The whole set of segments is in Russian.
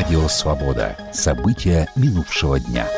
Радио «Свобода». События минувшего дня.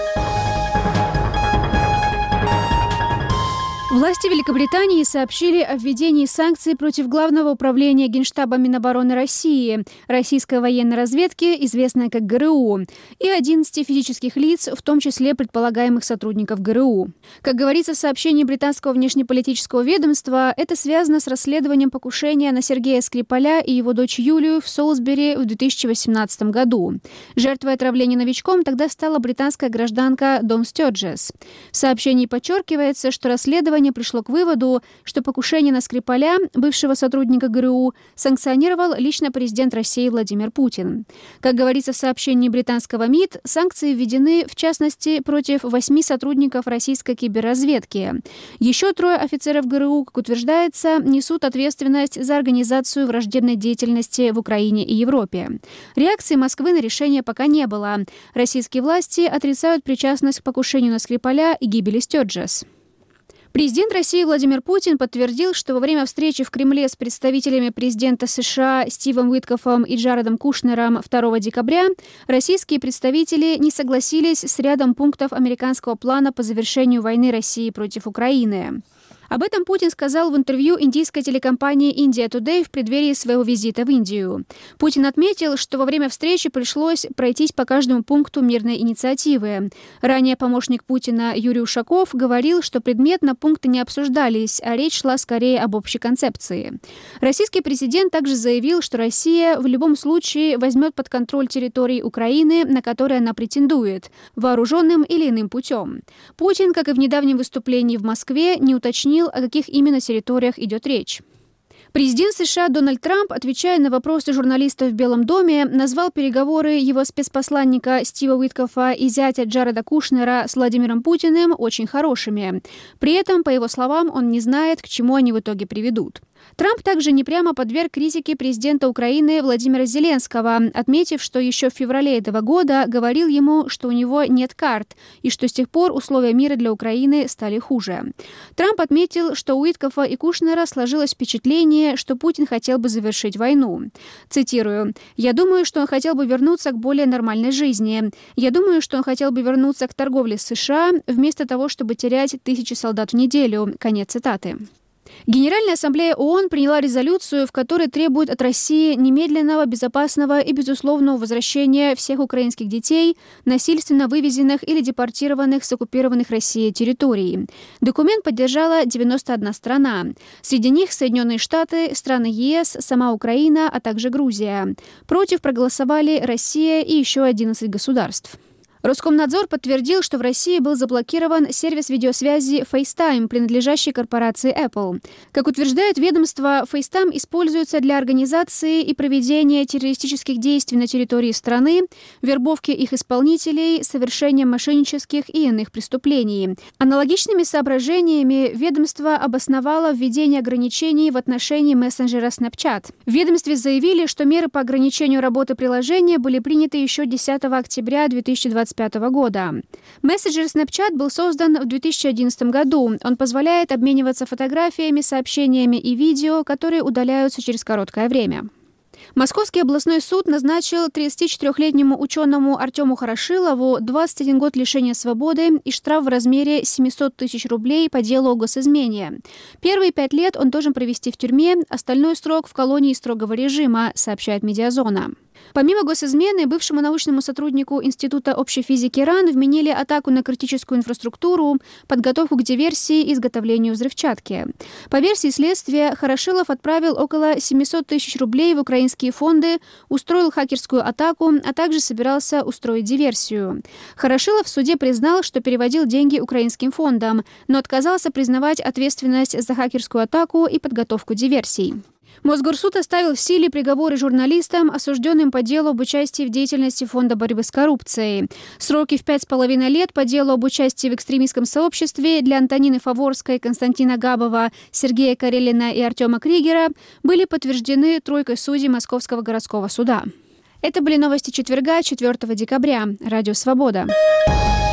Власти Великобритании сообщили о введении санкций против Главного управления Генштаба Минобороны России, российской военной разведки, известной как ГРУ, и 11 физических лиц, в том числе предполагаемых сотрудников ГРУ. Как говорится в сообщении британского внешнеполитического ведомства, это связано с расследованием покушения на Сергея Скрипаля и его дочь Юлию в Солсбери в 2018 году. Жертвой отравления новичком тогда стала британская гражданка Дон Стёрджес. В сообщении подчеркивается, что расследование пришло к выводу, что покушение на Скрипаля, бывшего сотрудника ГРУ, санкционировал лично президент России Владимир Путин. Как говорится в сообщении британского МИД, санкции введены, в частности, против 8 сотрудников российской киберразведки. Еще 3 офицеров ГРУ, как утверждается, несут ответственность за организацию враждебной деятельности в Украине и Европе. Реакции Москвы на решение пока не было. Российские власти отрицают причастность к покушению на Скрипаля и гибели Стёрджес. Президент России Владимир Путин подтвердил, что во время встречи в Кремле с представителями президента США Стивом Уиткофом и Джаредом Кушнером 2 декабря российские представители не согласились с рядом пунктов американского плана по завершению войны России против Украины. Об этом Путин сказал в интервью индийской телекомпании «Индия Today» в преддверии своего визита в Индию. Путин отметил, что во время встречи пришлось пройтись по каждому пункту мирной инициативы. Ранее помощник Путина Юрий Ушаков говорил, что предметно пункты не обсуждались, а речь шла скорее об общей концепции. Российский президент также заявил, что Россия в любом случае возьмет под контроль территории Украины, на которые она претендует, вооруженным или иным путем. Путин, как и в недавнем выступлении в Москве, не уточнил, о каких именно территориях идет речь. Президент США Дональд Трамп, отвечая на вопросы журналистов в Белом доме, назвал переговоры его спецпосланника Стива Уиткофа и зятя Джареда Кушнера с Владимиром Путиным очень хорошими. При этом, по его словам, он не знает, к чему они в итоге приведут. Трамп также непрямо подверг критике президента Украины Владимира Зеленского, отметив, что еще в феврале этого года говорил ему, что у него нет карт и что с тех пор условия мира для Украины стали хуже. Трамп отметил, что у Уиткофа и Кушнера сложилось впечатление, что Путин хотел бы завершить войну. Цитирую: «Я думаю, что он хотел бы вернуться к более нормальной жизни. Я думаю, что он хотел бы вернуться к торговле с США, вместо того, чтобы терять 1000 солдат в неделю». Конец цитаты. Генеральная ассамблея ООН приняла резолюцию, в которой требует от России немедленного, безопасного и безусловного возвращения всех украинских детей, насильственно вывезенных или депортированных с оккупированных Россией территорий. Документ поддержала 91 страна. Среди них Соединенные Штаты, страны ЕС, сама Украина, а также Грузия. Против проголосовали Россия и еще 11 государств. Роскомнадзор подтвердил, что в России был заблокирован сервис видеосвязи FaceTime, принадлежащий корпорации Apple. Как утверждает ведомство, FaceTime используется для организации и проведения террористических действий на территории страны, вербовки их исполнителей, совершения мошеннических и иных преступлений. Аналогичными соображениями ведомство обосновало введение ограничений в отношении мессенджера Snapchat. В ведомстве заявили, что меры по ограничению работы приложения были приняты еще 10 октября 2025 года. Мессенджер Snapchat был создан в 2011 году. Он позволяет обмениваться фотографиями, сообщениями и видео, которые удаляются через короткое время. Московский областной суд назначил 34-летнему ученому Артему Хорошилову 21 год лишения свободы и штраф в размере 700 тысяч рублей по делу о госизмене. Первые 5 лет он должен провести в тюрьме, остальной срок в колонии строгого режима, сообщает «Медиазона». Помимо госизмены, бывшему научному сотруднику Института общей физики РАН вменили атаку на критическую инфраструктуру, подготовку к диверсии и изготовлению взрывчатки. По версии следствия, Хорошилов отправил около 700 тысяч рублей в украинские фонды, устроил хакерскую атаку, а также собирался устроить диверсию. Хорошилов в суде признал, что переводил деньги украинским фондам, но отказался признавать ответственность за хакерскую атаку и подготовку диверсий. Мосгорсуд оставил в силе приговоры журналистам, осужденным по делу об участии в деятельности Фонда борьбы с коррупцией. Сроки в 5,5 лет по делу об участии в экстремистском сообществе для Антонины Фаворской, Константина Габова, Сергея Карелина и Артема Кригера были подтверждены тройкой судей Московского городского суда. Это были новости четверга, 4 декабря. Радио «Свобода».